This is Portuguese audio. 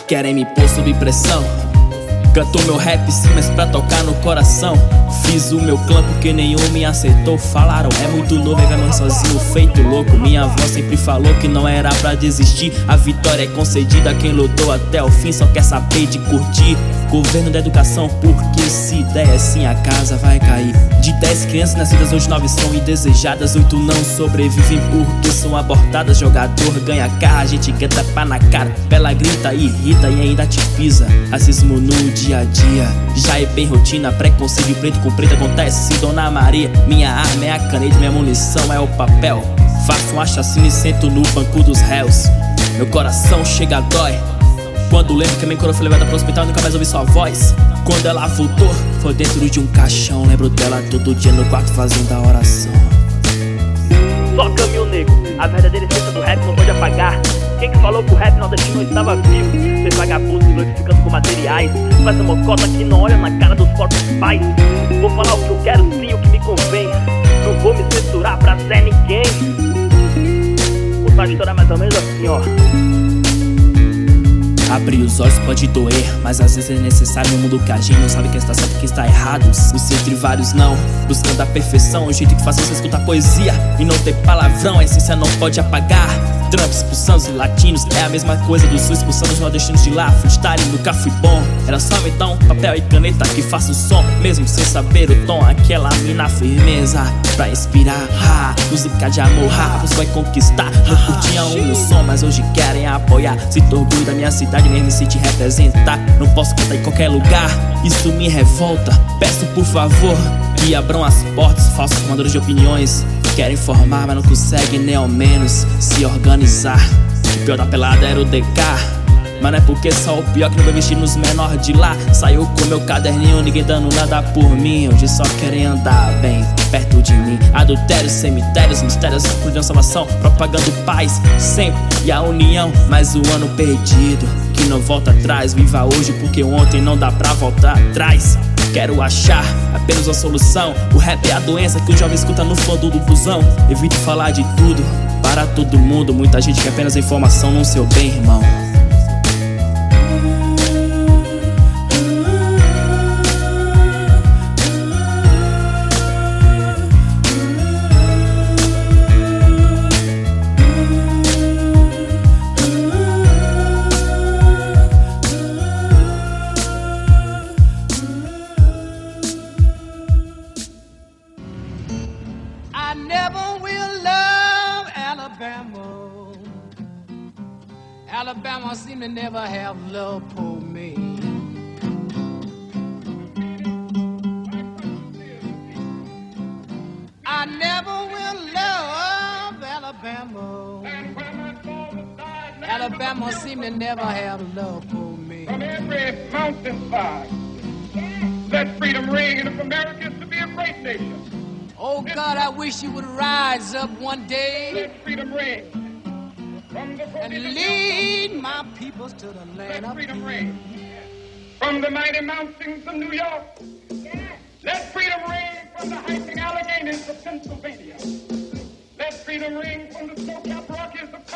querem me pôr sob pressão. Canto meu rap sim, mas pra tocar no coração. Fiz o meu clã porque nenhum me aceitou. Falaram, é muito novo e vai morrer sozinho, feito louco. Minha avó sempre falou que não era pra desistir. A vitória é concedida a quem lutou até o fim, só quer saber de curtir. Governo da educação, porque se der assim a casa vai cair. De 10 crianças nascidas, hoje 9 são indesejadas. 8 não sobrevivem porque são abortadas. Jogador ganha carro, a gente quer tapar na cara. Ela grita, irrita e ainda te pisa. Racismo no dia a dia, já é bem rotina. Preconceito preto com preto acontece, se Dona Maria. Minha arma é a caneta, minha munição é o papel. Faço um assassino e sento no banco dos réus. Meu coração chega a dói quando lembro que a minha coroa foi levada pro hospital e nunca mais ouvi sua voz. Quando ela voltou, foi dentro de um caixão. Lembro dela todo dia no quarto fazendo a oração. Só caminho negro, a verdadeira essência do rap não pode apagar. Quem que falou que o rap nordestino não estava vivo? Vocês vagabundos glorificando com materiais. Faz uma mocota que não olha na cara dos próprios pais. Vou falar o que eu quero sim, o que me convém. Não vou me censurar pra ser ninguém. Vou só estourar mais ou menos assim, ó. Abrir os olhos pode doer, mas às vezes é necessário no mundo que a gente não sabe quem está certo e quem está errado. Os entre vários não, buscando a perfeição. O jeito que faz você escutar poesia e não ter palavrão, a essência não pode apagar. Trump expulsando os latinos, é a mesma coisa do sul expulsando os nordestinos de lá. Freestyle nunca fui bom, era só então papel e caneta que faça o som, mesmo sem saber o tom. Aquela mina firmeza pra inspirar, música de amor, você vai conquistar. Não curtiam o meu som, mas hoje querem apoiar. Sinto orgulho da minha cidade, mesmo se te representar. Não posso cantar em qualquer lugar, isso me revolta. Peço por favor que abram as portas. Falsos formadores de opiniões querem formar, mas não conseguem nem ao menos se organizar. O pior da pelada era o DK, mas não é porque só o pior que não vai vestir nos menores de lá. Saiu com meu caderninho, ninguém dando nada por mim. Hoje só querem andar bem perto de mim. Adultérios, cemitérios, mistérios, escondendo salvação, propagando paz sempre e a união. Mais um ano perdido que não volta atrás. Viva hoje porque ontem não dá pra voltar atrás. Quero achar apenas uma solução. O rap é a doença que o jovem escuta no fundo do busão. Evito falar de tudo para todo mundo. Muita gente quer apenas informação, não seu bem, irmão. I never will love Alabama. Alabama seem to never have love for me. I never will love Alabama. Alabama seem to never have love for me. From every mountainside, let freedom ring, and if America is to be a great nation, Oh God, I wish you would rise up one day let freedom ring. From the and lead my peoples to the land let of freedom peace. ring. From the mighty mountains of New York, let freedom ring from the hiking Alleghenies of Pennsylvania. Let freedom ring from the snow-capped Rockies of